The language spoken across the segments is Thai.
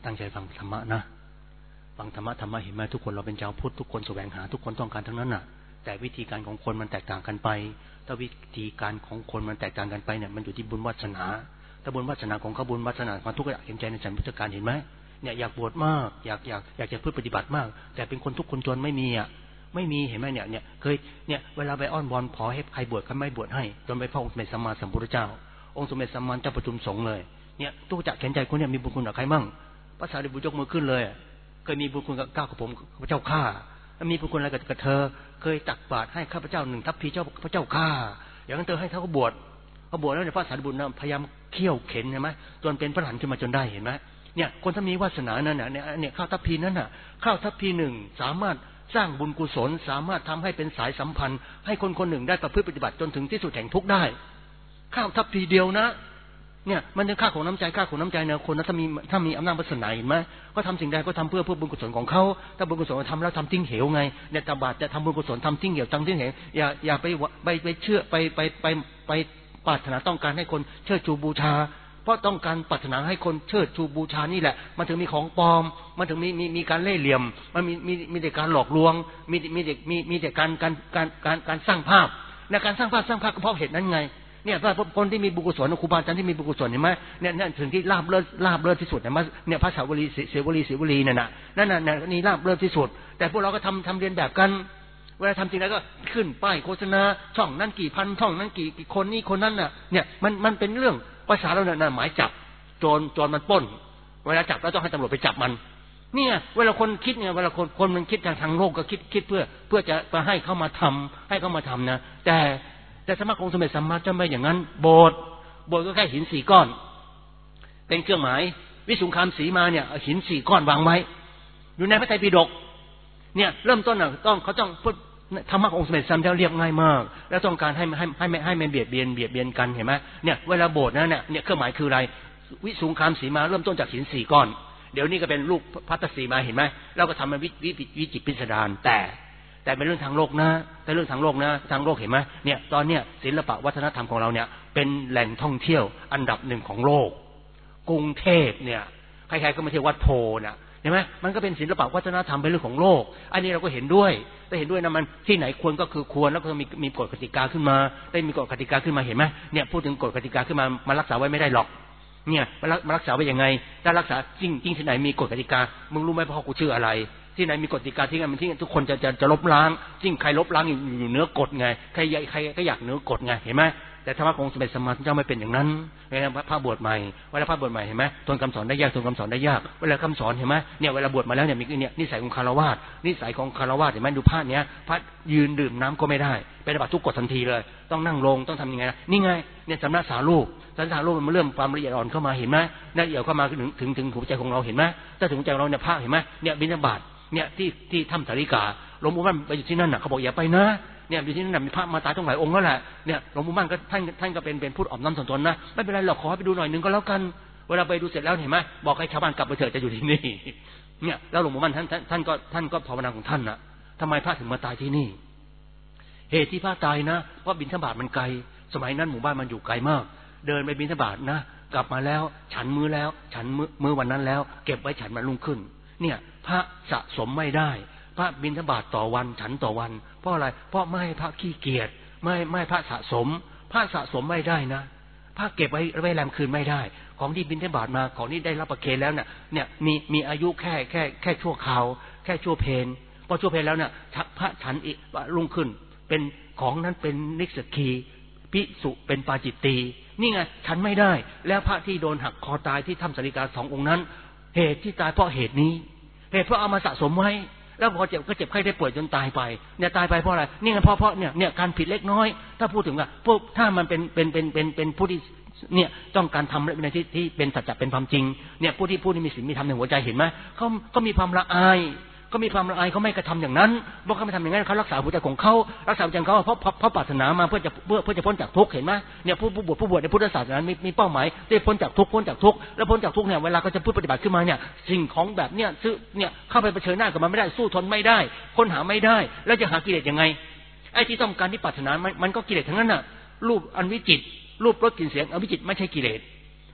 ตั้งใจฟังธรรมะนะฟังธรรมะเห็นไหมทุกคนเราเป็นชาวพุทธทุกคนแสวงหาทุกคนต้องการทั้งนั้นน่ะแต่วิธีการของคนมันแตกต่างกันไปถ้าวิธีการของคนมันแตกต่างกันไปเนี่ยมันอยู่ที่บุญวาสนาถ้าบุญวาสนาของเขาบุญวาสนาความทุกข์เห็นใจในสันพุทธการเห็นไหมเนี่ยอยากบวชมากอยากจะพึ่งปฏิบัติมากแต่เป็นคนทุกข์คนจนไม่มีเห็นไหมเนี่ยเคยเนี่ยเวลาไปอ้อนวอนขอให้ใครบวชก็ไม่บวชให้จนไปพระองค์สมเด็จสัมมาสัมพุทธเจ้าองค์สมเด็จสัมมาเจ้าประชุมสงฆ์เลยเนี่ยทุกจักเห็นใจคนเนี่ยมีบุญคุณกับใครมั่งพระสารีบุตรยกมือขึ้นเลยเคยมีบุญคุณกับก้าวกับผมพระเจ้าข้ามีบุญคุณอะไรกับเธอเคยตักบาตรให้ข้าพเจ้า1 ทัพพีพระเจ้าข้าอย่างนั้นเธอให้เขาก็บวชแล้วเนี่ยพระสารีบุตรพยายามเขี่ยวเข็นเห็นไหมจนเป็นพระอรหันต์ขึ้นมาจนได้เห็นไหมเนี่ยคนถ้ามีวาสนานั้นเนี่ยข้าวทัพพีนั้นน่ะข้าวทัพพี1สามารถสร้างบุญกุศลสามารถทำให้เป็นสายสัมพันธ์ให้คนคนหนึ่งได้ประพฤติปฏิบัติจนถึงที่สุดแห่งทุกข์ได้ข้าวทัพพีเดียวนะเนี่ยมันเป็นค่าของน้ำใจเนี่ยคนถ้ามีอำนาจวาสนาเห็นไหมก็ทำสิ่งใดก็ทำเพื่อบุญกุศลของเขาถ้าบุญกุศลทำแล้วทำทิ้งเหวไงเนี่ยตบาตจะทำบุญกุศลทำทิ้งเหวอย่าไปเชื่อไปปรารถนาต้องการให้คนเชิดชูบูชาเพราะต้องการปรารถนาให้คนเชิดชูบูชานี่แหละมันถึงมีของปลอมมันถึงมีการเล่ห์เหลี่ยมมันมีแต่การหลอกลวงมีแต่การสร้างภาพในการสร้างภาพก็เพราะเหตุนั้นไงเนี่ยถ้าคนที่มีบุญกุศลครูบาอาจารย์ที่มีบุญกุศลเห็นไหมเนี่ยถึงที่ลาบเลิศที่สุดเห็นไหมเนี่ยพระสาวรีเสวรีนั่นน่ะนี่ลาบเลิศที่สุดแต่พวกเราก็ทำเรียนแบบกันเวลาทำจริงแล้วก็ขึ้นป้ายโฆษณาช่องนั้นกี่พันช่องนั้นกี่คนนี่คนนั้นน่ะเนี่ยมันเป็นเรื่องภาษาเราเนี่ยหมายจับโจรมันปล้นเวลาจับเราต้องให้ตำรวจไปจับมันเนี่ยเวลาคนคิดเนี่ยเวลาคนมันคิดทางโลกก็คิดเพื่อจะให้เขามาทำนะแต่สมัครองค์สมเด็จสัมมาสัมพุทธเจ้าไม่อย่างนั้นโบสถ์ก็แค่หิน4 ก้อนเป็นเครื่องหมายวิสุงคามสีมาเนี่ยหิน4 ก้อนวางไว้อยู่ในพระไตรปิฎกเนี่ยเริ่มต้นเขาต้องพูดธรรมะขององค์สมเด็จสัมมาสัมพุทธเจ้าเรียบง่ายมากแล้วต้องการให้ไม่เบียดเบียนกันเห็นไหมเนี่ยเวลาโบสถ์นั้นเนี่ยเครื่องหมายคืออะไรวิสุงคามสีมาเริ่มต้นจากหิน4 ก้อนเดี๋ยวนี้ก็เป็นรูปพัตตสีมาเห็นไหมเราก็ทำมันวิจิตรพิสดารแต่เป็นเรื่องทางโลกนะทางโลกเห็นไหมเนี่ยตอนเนี้ยศิลปะวัฒนธรรมของเราเนี่ยเป็นแหล่งท่องเที่ยวอันดับ1ของโลกกรุงเทพเนี่ยใครๆก็มาเที่ยววัดโพนะเห็นไหมมันก็เป็นศิลปะวัฒนธรรมเป็นเรื่องของโลกอันนี้เราก็เห็นด้วยนะมันที่ไหนควรก็คือควรแล้วก็มีกฎกติกาขึ้นมามีกฎกติกาขึ้นมาเห็นไหมเนี่ยพูดถึงกฎกติกาขึ้นมารักษาไว้ไม่ได้หรอกเนี่ยมารักษาไว้ยังไงถ้ารักษาจริงที่ไหนมีกฎกติกามึงรู้ไหมพ่อกูชื่ออะไรที่ไหนมีกฎกติกาที่นั่นมันที่ทุกคนจะลบล้างจริงใครลบล้างอยู่เหนือกฎไงใครก็อยากเหนือกฎไงเห็นไหมแต่ธรรมะของสมเด็จสัมมาสัมพุทธเจ้าไม่เป็นอย่างนั้นเวลาพระบวชใหม่เห็นไหมทนคำสอนได้ยากเวลาคำสอนเห็นไหมเนี่ยเวลาบวชมาแล้วเนี่ยมีเนี่ยนิสัยของคฤหัสถ์เห็นไหมดูพระเนี้ยพระยืนดื่มน้ำก็ไม่ได้เป็นปฏิบัติทุกกฎทันทีเลยต้องนั่งลงต้องทำยังไงนี่ไงเนี่ยสำนักสารูปมันเริ่มความละเอียดอ่อนเข้ามาเห็นไหมละเอียดเข้ามาถึงหัวใจของเราเห็นไหมถ้าถึงใจเราเนี่ยพระเห็นไหมเนี่ยบิณฑบาตเนี่ยที่ถ้ำสาริกาหลวงปู่มั่นไปอยู่ที่นั่นน่ะเขาบอกอย่าไปนะเนี่ยอยู่ที่นั่นมีพระมาตายต้องหลายองค์แล้วแหละเนี่ยหลวงปู่มั่นก็ท่านก็เป็นผู้อ่อมน้ำถ่อมตนนะไม่เป็นไรหรอกขอให้ไปดูหน่อยนึงก็แล้วกันเวลาไปดูเสร็จแล้วเห็นไหมบอกให้ชาวบ้านกลับไปเถิดจะอยู่ที่นี่เนี่ยแล้วหลวงปู่มั่นท่านก็ภาวนาของท่านนะทำไมพระถึงมาตายที่นี่เหตุที่พระตายนะเพราะบิณฑบาตมันไกลสมัยนั้นหมู่บ้านมันอยู่ไกลมากเดินไปบิณฑบาตนะกลับมาแล้วฉันมื้อวันนั้นแล้วเก็บไว้ฉันวันรุ่งขึ้นเนี่ยพระสะสมไม่ได้พระบิณฑบาตต่อวันฉันต่อวันเพราะอะไรเพราะไม่ให้พระขี้เกียจไม่พระสะสมไม่ได้นะพระเก็บไว้แรมคืนไม่ได้ของที่บิณฑบาตมาของที่ได้รับประเคนแล้วเนี่ยมีอายุแค่ชั่วคราวแค่ชั่วเพลพอชั่วเพลแล้วเนี่ยพระฉันอีกรุ่งขึ้นเป็นของนั้นเป็นนิสกีภิกษุเป็นปาจิตตีนี่ไงฉันไม่ได้แล้วพระที่โดนหักคอตายที่ถ้ำสาริกา2 องค์นั้นเหตุที่ตายเพราะเหตุนี้เหตุเพราะเอามาสะสมไว้แล้วพอเจ็บก็เจ็บไข้ได้ป่วยจนตายไปเนี่ยตายไปเพราะอะไรนี่ไงเพราะเนี่ยการผิดเล็กน้อยถ้าพูดถึงว่าพวกถ้ามันเป็นผู้ที่เนี่ยต้องการทำในที่เป็นสัจจะเป็นความจริงเนี่ยผู้ที่มีศีลมีธรรมในหัวใจเห็นไหมเขามีความละอายเขาไม่กระทำอย่างนั้นเพราะเขาไม่ทำอย่างนั้นเขารักษาหัวใจของเขารักษาหัวใจเขาเพราะปรารถนามาเพื่อจะพ้นจากทุกข์เห็นไหมเนี่ยผู้บวชในพุทธศาสนามีเป้าหมายได้พ้นจากทุกข์แล้วพ้นจากทุกข์เนี่ยเวลาเขาจะพูดปฏิบัติขึ้นมาเนี่ยสิ่งของแบบเนี่ยเข้าไปเผชิญหน้ากับมันไม่ได้สู้ทนไม่ได้ค้นหาไม่ได้แล้วจะหากิเลสยังไงไอ้ที่ต้องการที่ปรารถนามันก็กิเลสทั้งนั้นน่ะรูปอันวิจิตรรูปรสกลิ่นเสียงอวิจิตรไม่ใช่กิเลส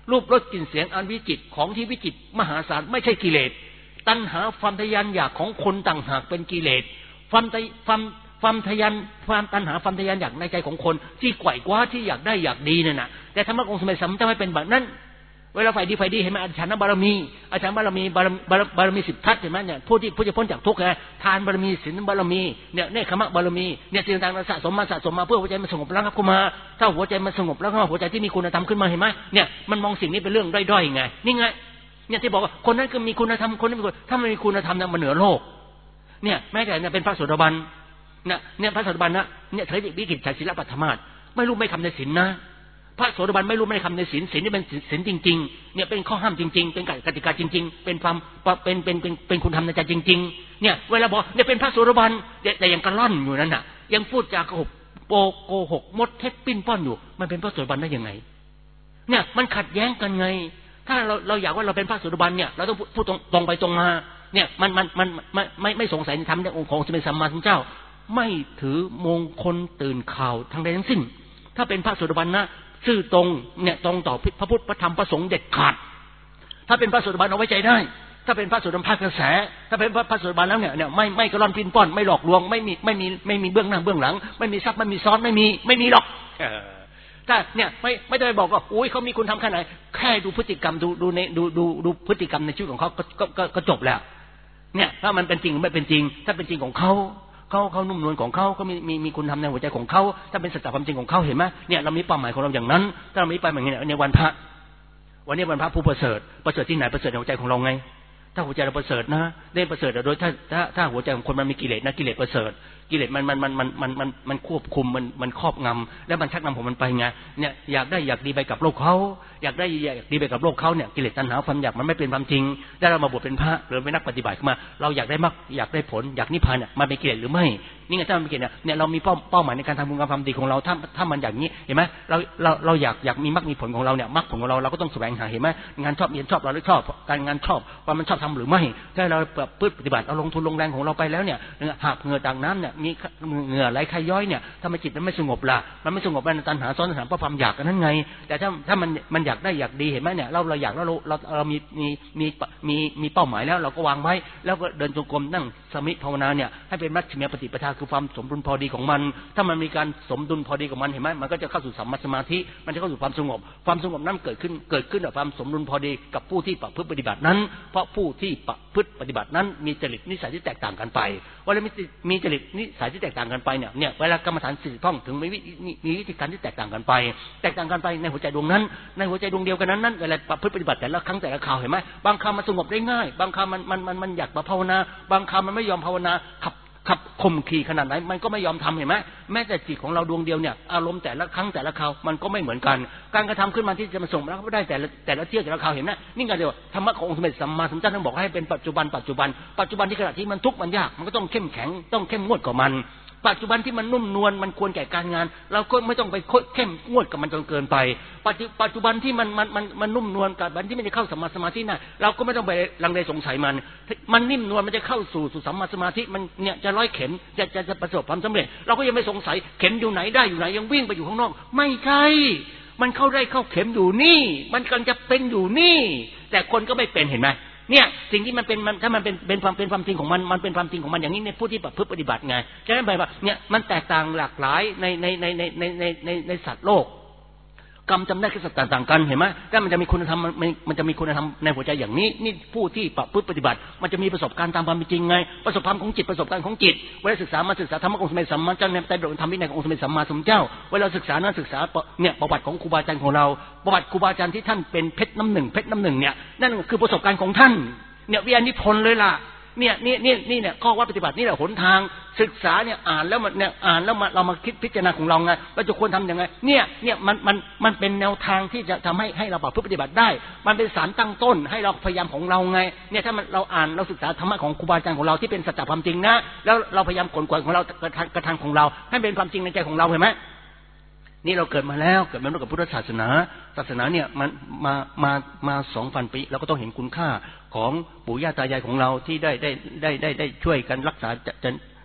รูปรสกลิ่นเสียงอันวิจิตรของที่วิจิตรมหาศาลไม่ใช่กิเลสตัณหาความทะยานอยากของคนต่างหากเป็นกิเลสความทะยานความตัณหาความทะยานอยากในใจของคนที่ไกว่คว้าที่อยากได้อยากดีนั่นน่ะแต่ธรรมะองค์สมัยสัมจะไม่เป็นแบบนั้นเวลาฝ่ายดีเห็นไหมอาจารย์บารมีบารมี10 ทัศเห็นไหมเนี่ยผู้ที่จะพ้นจากทุกข์ไงทานบารมีศีลบารมีเนี่ยเนคขมะบารมีเนี่ยสิ่งต่างๆสะสมมาเพื่อหัวใจมันสงบระงับขึ้นมาถ้าหัวใจมันสงบแล้วก็หัวใจที่มีคุณธรรมขึ้นมาเห็นไหมเนี่ยมันมองสิ่งนี้เป็นเรื่องด้อยๆไงนี่ไงเนี่ยที่บอกว่าคนนั้นก็มีคุณธรรมคนนี้มีคุณถ้ามันมีคุณธรรมเนี่ยมันเหนือโลกเนี่ยแม้แต่เนี่ยเป็นพระโสดาบันเนี่ยพระโสดาบันนะเนี่ยเธอวิกิตศีลปัตถมาสไม่รู้ไม่คำในศีลนะพระโสดาบันไม่รู้ไม่คำในศีลนี่เป็นศีลจริงๆเนี่ยเป็นข้อห้ามจริงๆเป็นกติกาจริงๆเป็นความเป็นคุณธรรมในใจจริงๆเนี่ยเวลาบอกเนี่ยเป็นพระโสดาบันแต่ยังกระล่อนอยู่นั่นน่ะยังพูดจาโกหกมดเท็จปิ้นป้อนอยู่มันเป็นพระโสดาบันได้ยังไงเนี่ยมันขัดแย้งกันไงถ้าเราอยากว่าเราเป็นพระโสดาบันเนี่ยเราต้องพูดตรงไปตรงมาเนี่ยมันไม่สงสัยในธรรมในองค์ของสมเด็จสัมมาสัมพุทธเจ้าไม่ถือมงคลตื่นข่าวทางใดทั้งสิ้นถ้าเป็นพระโสดาบันนะซื่อตรงเนี่ยตรงต่อพระพุทธพระธรรมพระสงฆ์เด็ดขาดถ้าเป็นพระโสดาบันเอาไว้ใจได้ถ้าเป็นพระโสดาบันภาคกระแสถ้าเป็นพระโสดาบันแล้วเนี่ยไม่กระล่อนปิ้นป้อนไม่หลอกลวงไม่มีเบื้องหน้าเบื้องหลังไม่มีซับไม่มีซ้อนไม่มีหรอกถ้าเนี่ยไม่ได้บอกว่าอุ้ยเขามีคุณทำขนาดไหนแค่ดูพฤติกรรมดูพฤติกรรมในชีวิตของเขาก็จบแล้วเนี่ยถ้ามันเป็นจริงหรือไม่เป็นจริงถ้าเป็นจริงของเขานุ่มนวลของเขามีคุณธรรมในหัวใจของเขาถ้าเป็นสัจธรรมจริงของเขาเห็นไหมเนี่ยเรามีเป้าหมายของเราอย่างนั้นถ้าเรามีเป้าหมายอย่างนี้ในวันนี้วันพระผู้ประเสริฐที่ไหนประเสริฐในหัวใจของเราไงถ้าหัวใจเราประเสริฐนะได้ประเสริฐโดยถ้าหัวใจของคนมันมีกิเลสนะกิเลสประเสริฐกิเลสมันควบคุมมันครอบงำแล้วมันชักนำของมันไปไงเนี่ยอยากได้อยากดีไปกับโลกเขาอยากได้อยากดีไปกับโลกเขาเนี่ยกิเลสตัณหาความอยากมันไม่เป็นความจริงถ้าเรามาบวชเป็นพระหรือเป็นนักปฏิบัติขึ้นมาเราอยากได้มรรคอยากได้ผลอยากนิพพานเนี่ยมันเป็นกิเลสหรือไม่นี่ไงถ้ามันเป็นกิเลสเนี่ยเรามีเป้าหมายในการทำบุญการทำดีของเราถ้ามันอย่างนี้เห็นไหมเราอยากมีมรรคมีผลของเราเนี่ยมรรคผลของเราก็ต้องแสวงหาเห็นไหมงานชอบเรียนชอบเราหรือชอบการงานชอบว่ามันชอบทำหรือไม่ถ้าเราปฏิบัติเราลงทุนลงแรงของเราไปแล้วเนี่ยหากเหงื่อต่างน้ำเนี่ยมีเหงื่อไหลใครย้อยเนี่ยถ้ามันจิตมันไม่สงบล่ะมันไม่สงบมันตัณหาซ้อนตัณหาเพราะความอยากกันนั่นไงแต่ถ้ามันอยากได้อยากดีเห็นไหมเนี่ยเราอยากแล้วเรามีเป้าหมายแล้วเราก็วางไว้แล้วก็เดินจงกรมนั่งสมิภาวนาเนี่ยให้เป็นมัชฌิมปฏิปทาคือความสมดุลพอดีของมันถ้ามันมีการสมดุลพอดีของมันเห็นไหมมันก็จะเข้าสู่สัมมาสมาธิมันจะเข้าสู่ความสงบนั้นเกิดขึ้นกับความสมดุลพอดีกับผู้ที่ประพฤติปฏิบัตินั้นเพราะผู้ที่ประพฤติปฏิบัตินั้นมีจริตนิสัยที่แตกต่างกันไปเวลามีจริตนิสัยที่แตกต่างกันไปเนี่ยเวลากรรมฐาน40ท่องถึงมีวิธีการที่แตกต่างกันไปในหัวใจดวงนั้นในหัวใจดวงเดียวกันนั้นเวลาประพฤติปฏิบัติแต่ละครั้งแต่ละคราวเห็นไหมบางคราวมันสงบได้ง่ายบางคราวมันอยากมาภาวนาบางคราวมันไม่ยอมภาวนาขับข่มขี่ขนาดไหนมันก็ไม่ยอมทำเห็นไหมแม้แต่จิตของเราดวงเดียวเนี่ยอารมณ์แต่ละครั้งแต่ละคราวมันก็ไม่เหมือนกันการกระทำขึ้นมาที่จะมาส่งแล้วก็ได้แต่ละเที่ยวแต่ละคราวเห็นไหมนี่ไงเดียวธรรมะขององค์สมเด็จสัมมาสัมพุทธเจ้าท่านบอกให้เป็นปัจจุบันที่ขณะที่มันทุกข์มันยากมันก็ต้องเข้มแข็งต้องเข้มงวดกับมันปัจจุบันที่มันนุ่มนวลมันควรแก่การงานเราก็ไม่ต้องไปเข้มงวดกับมันจนเกินไปปัจจุบันที่มันนุ่มนวลกับวันที่มันจะเข้าสัมมาสมาธิน่ะเราก็ไม่ต้องไปลังเลสงสัยมันนิ่มนวลมันจะเข้าสู่สัมมาสมาธิมันเนี่ยจะร้อยเข็มจะประสบความสำเร็จเราก็ยังไม่สงสัยเข็มอยู่ไหนได้อยู่ไหนยังวิ่งไปอยู่ข้างนอกไม่ใช่มันเข้าได้เข้าเข็มอยู่นี่มันกำลังจะเป็นอยู่นี่แต่คนก็ไม่เป็นเห็นไหมเนี่ยสิ่งที่มันเป็นถ้ามันเป็นความจริงของมันเป็นความจริงของมันอย่างนี้ในผู้ที่ประพฤติปฏิบัติไงฉะนั้นแปลว่าเนี่ยมันแตกต่างหลากหลายในสัตว์โลกกรรมจำได้แค่สัตว์ต่างกันเห็นไหมถ้ามันจะมีคุณธรรมมันจะมีคุณธรรมในหัวใจอย่างนี้นี่ผู้ที่ประพฤติปฏิบัติมันจะมีประสบการณ์ตามความเป็นจริงไงประสบการณ์ของจิตประสบการณ์ของจิตเวลาศึกษาธรรมะองค์สมเด็จสัมมาสัมพุทธเจ้าในไตรปิฎกธรรมวินัยขององค์สมเด็จสัมมาสัมพุทธเจ้าเวลาศึกษาเนี่ยประวัติของครูบาอาจารย์ของเราประวัติครูบาอาจารย์ที่ท่านเป็นเพชรน้ำหนึ่งเนี่ยนั่นคือประสบการณ์ของท่านเนี่ยวิญญาณนิพนธ์เลยล่ะเนี่ยข้อวัดปฏิบัตินี่แหละหนทางศึกษาเนี่ยอ่านแล้วเรามาคิดพิจารณาของเราไงว่าจะควรทำยังไงเนี่ยมันเป็นแนวทางที่จะทำให้เราปฏิบัติได้มันเป็นสารตั้งต้นให้เราพยายามของเราไงเนี่ยถ้าเราอ่านเราศึกษาธรรมะของครูบาอาจารย์ของเราที่เป็นสัจธรรมจริงนะแล้วเราพยายามขนขวายของเรากระทำของเราให้เป็นความจริงในใจของเราเห็นไหมนี่เราเกิดมาแล้วเกิดมากับพุทธศาสนาเนี่ยมันมา 2,000 ปีเราก็ต้องเห็นคุณค่าของปู่ย่าตายายของเราที่ได้ช่วยกันรักษา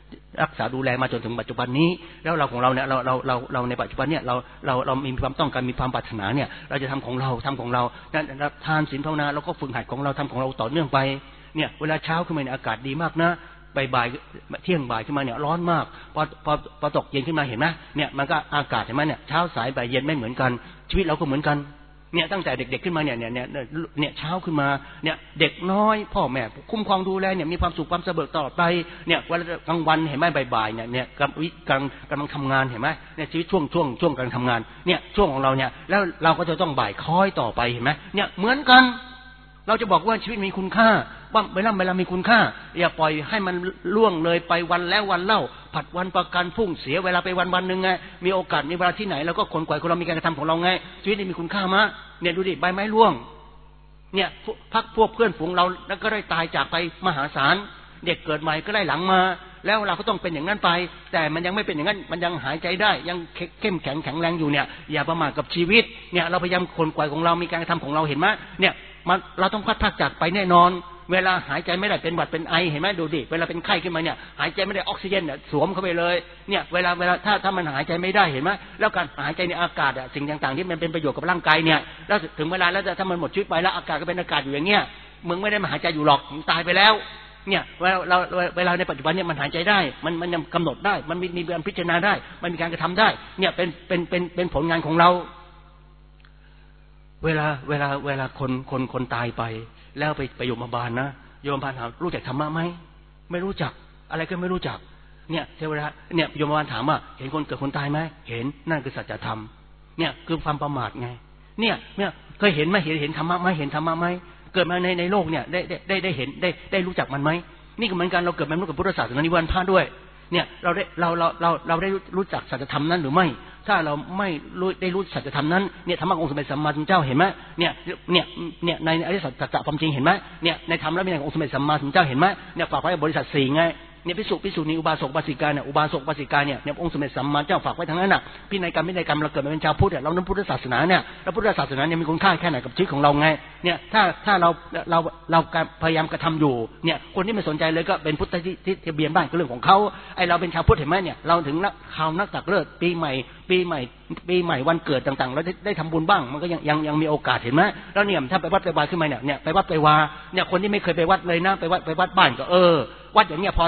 รักษาดูแลมาจนถึงปัจจุบันนี้แล้วเราของเราเนี่ยเราในปัจจุบันเนี่ยเรามีความต้องการมีความปรารถนาเนี่ยเราจะทำของเรานั่นทานศีลภาวนาเราก็ฝึกหัดของเราทำของเราต่อเนื่องไปเนี่ยเวลาเช้าขึ้นมาเนี่ยอากาศดีมากนะบ่ายเที่ยงบ่ายขึ้นมาเนี่ยร้อนมากพอตกเย็นขึ้นมาเห็นไหมเนี่ยมันก็อากาศเห็นไหมเนี่ยเช้าสายบ่ายเย็นไม่เหมือนกันชีวิตเราก็เหมือนกันเนี่ยตั้งแต่เด็กๆขึ้นมาเนี่ยเช้าขึ้นมาเนี่ยเด็กน้อยพ่อแม่คุ้มครองดูแลเนี่ยมีความสุขความสะเบิกตลอดไปเนี่ยวันกลางวันเห็นไหมบ่ายๆเนี่ยกำลังทำงานเห็นไหมเนี่ยชีวิตช่วงกำลังทำงานเนี่ยช่วงของเราเนี่ยแล้วเราก็จะต้องบ่ายคอยต่อไปเห็นไหมเนี่ยเหมือนกันเราจะบอกว่าชีวิตมีคุณค่าว่าเวลามีคุณค่าอย่าปล่อยให้มันล่วงเลยไปวันแล้ววันเล่าผัดวันประกันพรุ่งเสียเวลาไปวันนึงไงมีโอกาสมีเวลาที่ไหนเราก็ขนขวายของเรามีการกระทำของเราไงชีวิตนี้มีคุณค่ามะเนี่ยดูดิใบไม้ร่วงเนี่ยพวกเพื่อนฝูงเราแล้วก็ได้ตายจากไปมหาศาลเด็กเกิดใหม่ก็ได้หลังมาแล้วเราก็ต้องเป็นอย่างนั้นไปแต่มันยังไม่เป็นอย่างนั้นมันยังหายใจได้ยังเข้มแข็งแรงอยู่เนี่ยอย่าประมาทกับชีวิตเนี่ยเราพยายามขนขวายของเรามีการกระทำของเราเห็นไหมเนี่ยเราต้องพัดจากไปแน่นอนเวลาหายใจไม่ได้เป็นหวัดเป็นไอเห็นไหมดูดิเวลาเป็นไข้ขึ้นมาเนี่ยหายใจไม่ได้ออกซิเจนเนี่ยสวมเข้าไปเลยเนี่ยเวลาถ้ามันหายใจไม่ได้เห็นไหมแล้วการหายใจในอากาศอะสิ่งต่างๆที่มันเป็นประโยชน์กับร่างกายเนี่ยแล้วถึงเวลาแล้วถ้ามันหมดชีวิตไปแล้วอากาศก็เป็นอากาศอยู่อย่างเงี้ยมึงไม่ได้มาหายใจอยู่หรอกมึงตายไปแล้วเนี่ยเวลาในปัจจุบันเนี่ยมันหายใจได้มันยังกำหนดได้มันมีการพิจารณาได้มันมีการกระทำได้เนี่ยเป็นผลงานของเราเวลาคนตายไปแล้วไปโยมบาลนะโยมบาลถามรู้จักธรรมะไหมไม่รู้จักอะไรก็ไม่รู้จักเนี่ยเทวดาเนี่ยโยมบาลถามว่าเห็นคนเกิดคนตายไหมเห็นนั่นคือสัจธรรมเนี่ยคือความประมาทไงเนี่ยเคยเห็นไหมเห็นธรรมะไหมเห็นธรรมะไหมเกิดมาในโลกเนี่ยได้เห็นได้รู้จักมันไหมนี่ก็เหมือนกันเราเกิดมาในพุทธศาสนานิวันพระด้วยเนี่ยเราได้รู้จักสัจธรรมนั้นหรือไม่ถ้าเราไม่ได้รู้สัจธรรมนั้นเนี่ยธรรมะองค์สมเด็จสัมมาสัมพุทธเจ้าเห็นไหมเนี่ยในอริยสัจความจริงเห็นไหมเนี่ยในธรรมและวินัยขององค์สมเด็จสัมมาสัมพุทธเจ้าเห็นไหมเนี่ยฝากไว้บริษัท4ไงเนี่ยภิกษุณีอุบาสกอุบาสิกาเนี่ยอุบาสกอุบาสิกาเนี่ยองค์สมเด็จสัมมาสัมพุทธเจ้าฝากไว้ทั้งนั้นน่ะพินัยกรรมเราเกิดมาเป็นชาวพุทธเรานั้นพุทธศาสนาเนี่ยแล้วพุทธศาสนาเนี่ยมีคุณค่าแค่ไหนกับชีวิตของเราไงเนี่ยถ้าเราพยายามกระทำอยู่เนี่ยคนที่ไม่สนใจเลยก็เป็นพุทธที่ทะเบียนบ้านก็เรื่องของเขาไอเราเป็นชาวพุทธเห็นไหมเนี่ยเราถึงข่าวนักตักเลิศปีใหม่วันเกิดต่างๆเราได้ทำบุญบ้างมันก็ยังมีโอกาสเห็นไหมแล้วเนี่ยถ้าไปวัดไปวาขึ้นมาเนี่ยไปวัดไปวาเนี่ยคนที่ไม่เคยไปวัดเลยนะไปวัดบ้านก็วัดอย่างเงี้ย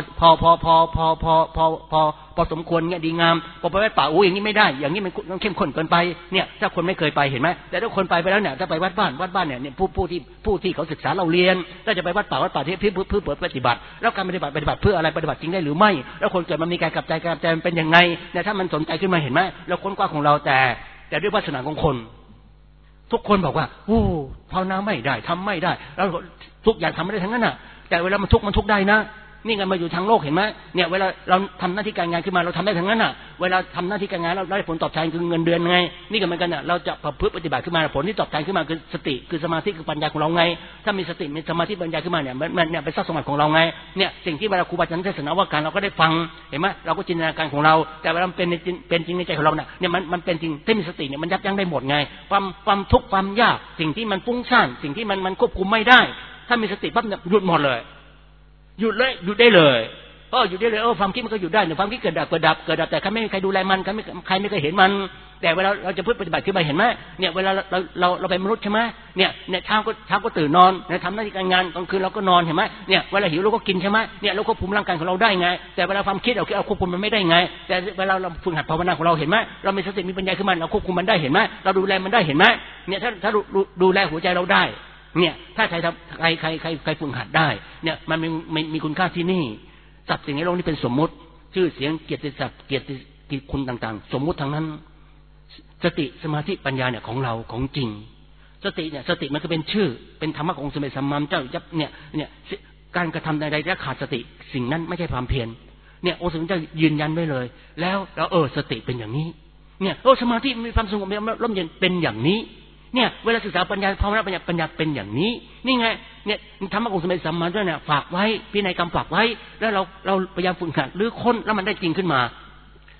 พอสมควรเงี้ยดีงามพอไปวัดป่าอย่างนี้ไม่ได้อย่างนี้มันเข้มข้นเกินไปเนี่ยถ้าคนไม่เคยไปเห็นไหมแต่ถ้าคนไปแล้วเนี่ยถ้าไปวัดบ้านเนี่ยผู้ที่เขาศึกษาเราเรียนถ้าจะไปวัดป่าที่เพื่อปฏิบัติแล้วการปฏิบัติเพื่ออะไรปฏิบัติจริงได้หรือไม่แล้วคนเกิดมันมีการกลับใจมันเป็นยังไงเนี่ยถ้ามันสนใจขึ้นมาเห็นไหมเราค้นคว้าของเราแต่ด้วยวาสนาของคนทุกคนบอกว่าภาวนาไม่ได้ทำไม่ได้แล้วทุกอย่างทำไม่ได้ทั้งนั้นน่ะแต่เวลามันทุกข์ได้นะนี่ไงมาอยู่ทางโลกเห็นไหมเนี่ยเวลาเราทำหน้าที่การงานขึ้นมาเราทำได้ทั้งนั้นน่ะเวลาทำหน้าที่การงานเราได้ผลตอบแทนคือเงินเดือนไงนี่ก็เหมือนกันน่ะเราจะประพฤติปฏิบัติขึ้นมาผลที่ตอบแทนขึ้นมาคือสติคือสมาธิคือปัญญาของเราไงถ้ามีสติมีสมาธิปัญญาขึ้นมาเนี่ยมันเนี่ยเป็นทรัพย์สมบัติของเราไงเนี่ยสิ่งที่เวลาครูบาอาจารย์เทศนาว่าการเราก็ได้ฟังเห็นไหมเราก็จินตนาการของเราแต่เวลาเป็นจริงในใจของเราเนี่ยมันเป็นจริงถ้ามีสติเนี่ยมันยับยั้งได้หมดไงความทุกข์ความยากสิ่งที่มันฟุ้งซ่านสิ่งที่มันควบคุมไม่ได้ถ้ามีสติปั๊บเนี่ยหยุดหมดเลยหยุดได้เลยหยุดได้เลยความคิดมันก็หยุดได้เนี่ยความคิดเกิดดับแต่ใครไม่มีใครดูแลมันใครไม่เคยเห็นมันแต่เวลาเราจะปฏิบัติขึ้นไปเห็นไหมเนี่ยเวลาเราเป็นมนุษย์ใช่ไหมเนี่ยเช้าก็ตื่นนอนทำหน้าที่การงานกลางคืนเราก็นอนเห็นไหมเนี่ยเวลาหิวเราก็กินใช่ไหมเนี่ยเราควบคุมร่างกายของเราได้ไงแต่เวลาความคิดเราควบคุมมันไม่ได้ไงแต่เวลาเราฝึกหัดภาวนาของเราเห็นไหมเรามีสติมีปัญญาขึ้นมาเราควบคุมมันได้เห็นไหมเราดูแลมันได้เห็นไหมเนี่ยถ้าดูแลหัวใจเราได้เนี่ยถ้าใครฝึกหัดได้เนี่ยมันมีคุณค่าที่นี่ทรัพย์สิ่งในโลกนี้เป็นสมมุติชื่อเสียงเกียรติศักดิ์เกียรติคุณต่างๆสมมุติทั้งนั้นสติสมาธิปัญญาเนี่ยของเราของจริงสติมันก็เป็นชื่อเป็นธรรมะขององค์สมเด็จสัมมาสัมพุทธเจ้าเนี่ยการกระทำใดๆที่ขาดสติสิ่งนั้นไม่ใช่ความเพียรเนี่ยองค์สมเด็จเจ้ายืนยันไว้เลยแล้วสติเป็นอย่างนี้เนี่ยสมาธิมีความสงบมีร่มเย็นเป็นอย่างนี้เนี่ยเวลาศึกษาปัญญาภาวนาปัญญาเป็นอย่างนี้นี่ไงเนี่ยธรรมะของสมเด็จสัมมาสัมพุทธเจ้าเนี่ยฝากไว้พินัยกรรมฝากไว้แล้วเราพยายามฝึกหัดหรือค้นแล้วมันได้จริงขึ้นมา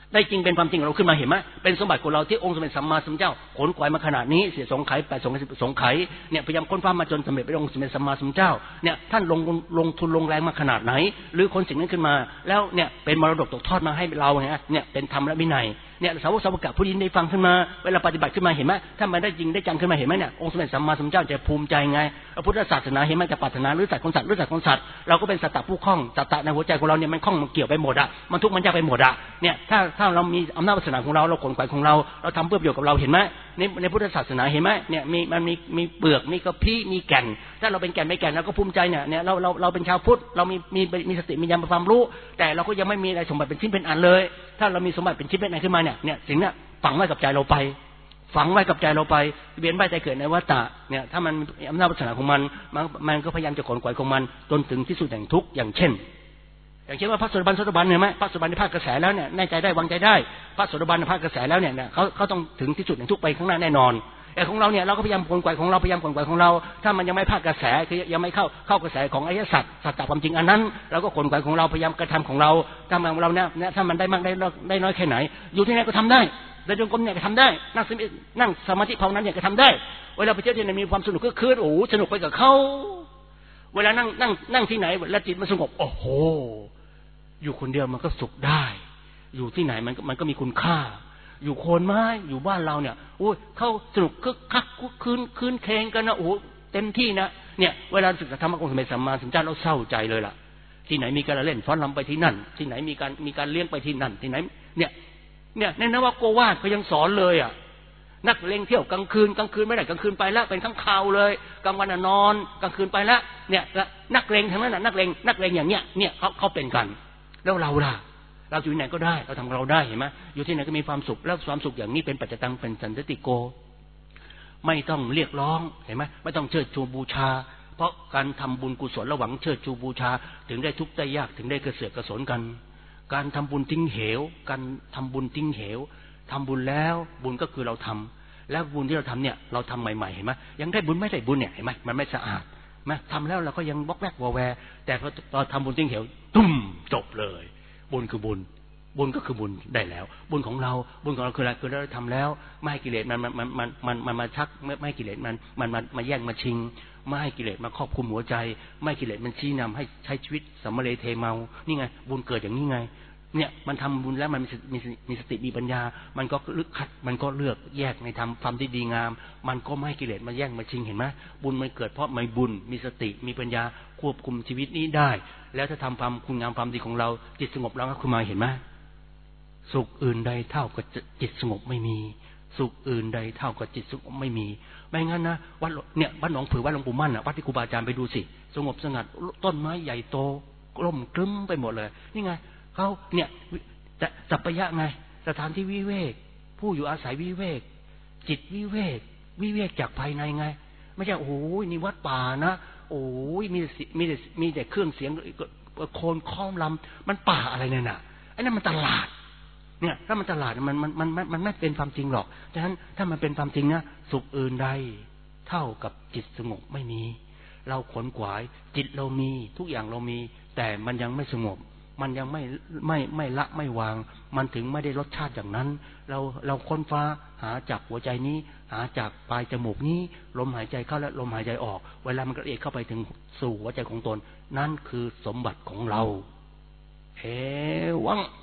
ได้จริงเป็นความจริงของเราขึ้นมาเห็นไหมเป็นสมบัติของเราที่องค์สมเด็จสัมมาสัมพุทธเจ้าขนขวายมาขนาดนี้เสียสงไข8 สงไขเนี่ยพยายามค้นคว้ามาจนสำเร็จเป็นองค์สมเด็จสัมมาสัมพุทธเจ้าเนี่ยท่านลงทุนลงแรงมาขนาดไหนหรือคนสิ่งนั้นขึ้นมาแล้วเนี่ยเป็นมรดกตกทอดมาให้เราเนี่ยเป็นธรรมและวินัยเนี่ยสาวกผู้ยินได้ฟังขึ้นมาเวลาปฏิบัติขึ้นมาเห็นไหมถ้ามันได้จริงได้จังขึ้นมาเห็นไหมเนี่ยองค์สมเด็จสัมมาสัมพุทธเจ้าจะภูมิใจไงพระพุทธศาสนาเห็นไหมจะปรารถนาหรือสัตว์ของสัตว์หรือสัตว์ของสัตว์เราก็เป็นสัตตะผู้คล้องสัตตะในหัวใจของเราเนี่ยมันคล้องมันเกี่ยวไปหมดอะมันทุกข์มันยากไปหมดอะเนี่ยถ้าเรามีอำนาจวาสนาของเราขนขวายของเราทำเพื่อประโยชน์กับเราเห็นไหมในพุทธศาสนาเห็นไหมเนี่ยมันมีเปลือกมีกระพี้มีแก่นถ้าเราเป็นแก่นไม่แก่นเราก็ภูมิใจเนี่ยเราเป็นชาวพุทธเรามีสติมีญาณความรู้แต่เราก็ยังไม่มีอะไรสมบัติเป็นชิ้นเป็นอันเลยถ้าเรามีสมบัติเป็นชิ้นเป็นอันขึ้นมาเนี่ยสิ่งนี้ฝังไว้กับใจเราไปฝังไว้กับใจเราไปเวียนว่ายใจเกิดในวัฏฏะเนี่ยถ้ามันอำนาจวาสนาของมันก็พยายามจะขนขวายของมันจนถึงที่สุดแห่งทุกข์อย่างเช่นว่าพระโสดาบันเห็นไหมพระโสดาบันในภาคกระแสแล้วเนี่ยแน่ใจได้วางใจได้พระโสดาบันในภาคกระแสแล้วเนี่ยเขาต้องถึงที่สุดแห่งทุกข์ไปข้างหน้าแน่นอนแต่ของเราเนี่ยเราก็พยายามขนขวายของเราถ้ามันยังไม่ภาคกระแสคือยังไม่เข้ากระแสของอริยสัจสัจจะความจริงอันนั้นเราก็ขนขวายของเราพยายามกระทำของเราทำของเราเนี่ยถ้ามันได้มากได้น้อยแค่ไหนอยู่ที่ไหนก็ทำได้เดินจงกรมเนี่ยก็ทำได้นั่งสมาธิภาวนาเนี่ยก็ทำได้เวลาไปเที่ยวที่ไหนมีความสนุกก็คือโอ้สนุกไปกับเขาเวลานั่งที่ไหนแล้วจิตมันสงบโอ้โหอยู่คนเดียวมันก็สุขได้อยู่ที่ไหนมันก็มีคุณค่าอยู่โคนไม้อยู่บ้านเราเนี่ยโอ้ยเข้าสนุกคึกคักคืนเคงกันนะโอ้เต็มที่นะเนี่ยเวลาศึกษาธรรมะของสมเด็จสัมมาสัมพุทธเจ้าเราเศร้าใจเลยล่ะที่ไหนมีการเล่นฟ้อนรำไปที่นั่นที่ไหนมีการเลี้ยงไปที่นั่นที่ไหนเนี่ยในนวโกวาทก็ยังสอนเลยอ่ะนักเลงเที่ยวกลางคืนไม่ได้กลางคืนไปแล้วเป็นข้างคาวเลยกลางวันนอนกลางคืนไปแล้วเนี่ยนักเลงทั้งนั้นน่ะนักเลงอย่างเนี้ยเนี่ยเขาเป็นกันแล้วเราล่ะเราอยู่ไหนก็ได้เราทำเราได้เห็นไหมอยู่ที่ไหนก็มีความสุขแล้วความสุขอย่างนี้เป็นปัจจตังเป็นสันติโกไม่ต้องเรียกร้องเห็นไหมไม่ต้องเชิดชูบูชาเพราะการทำบุญกุศลระหวังเชิดชูบูชาถึงได้ทุกข์ได้ยากถึงได้กระเสือกกระสนกันการทำบุญทิ้งเหวการทำบุญทิ้งเหวทำบุญแล้วบุญก็คือเราทำแล้วบุญที่เราทำเนี่ยเราทำใหม่ๆเห็นไหมยังได้บุญไม่ได้บุญเนี่ยเห็นไหมมันไม่สะอาดไหมทำแล้วเราก็ยังบล็อกแวกวอแวแต่พอเราทำบุญทิ้งเหวตุ้มจบเลยบุญคือบุญก็คือบุญได้แล้วบุญของเราคืออะไรคือเราทำแล้วไม่ให้กิเลสมันมาชักไม่ให้กิเลสมันมาแย่งมาชิงไม่ให้กิเลสมาครอบคุมหัวใจไม่ให้กิเลสมันชี้นำให้ใช้ชีวิตสัมมาเลเทเมานี่ไงบุญเกิดอย่างนี้ไงเนี่ยมันทำบุญแล้วมันมีสติมีปัญญามันก็ลึกขัดมันก็เลือกแยกในทำที่ดีงามมันก็ไม่ให้กิเลสมาแย่งมาชิงเห็นไหมบุญมันเกิดเพราะมีบุญมีสติมีปัญญาควบคุมชีวิตนี้ได้แล้วถ้าทำความคุณงามความดีของเราจิตสงบแล้วก็คือมาเห็นไหมสุขอื่นใดเท่ากับจิตสงบไม่มีสุขอื่นใดเท่ากับจิตสงบไม่มีไม่งั้นนะวัดหนองผือวัดหลวงปู่มั่นวัดที่ครูบาอาจารย์ไปดูสิสงบสงัดต้นไม้ใหญ่โตร่มครึ้มไปหมดเลยนี่ไงเขาเนี่ยสัปปยะไงสถานที่วิเวกผู้อยู่อาศัยวิเวกจิตวิเวกจากภายในไงไม่ใช่โอ้โหนี่วัดป่านะโอ้ยมีแต่เครื่องเสียงโคนค้อมลำมันป่าอะไรเนี่ยน่ะไอ้นั่นมันตลาดเนี่ยถ้ามันตลาดมันไม่เป็นความจริงหรอกฉะนั้นถ้ามันเป็นความจริงนะสุขอื่นใดเท่ากับจิตสงบไม่มีเราขนขวายจิตเรามีทุกอย่างเรามีแต่มันยังไม่สงบมันยังไม่ละไม่วางมันถึงไม่ได้รสชาติอย่างนั้นเราค้นฟ้าหาจากหัวใจนี้หาจากปลายจมูกนี้ลมหายใจเข้าและลมหายใจออกเวลามันกระเอียดเข้าไปถึงสู่หัวใจของตนนั่นคือสมบัติของเราวัง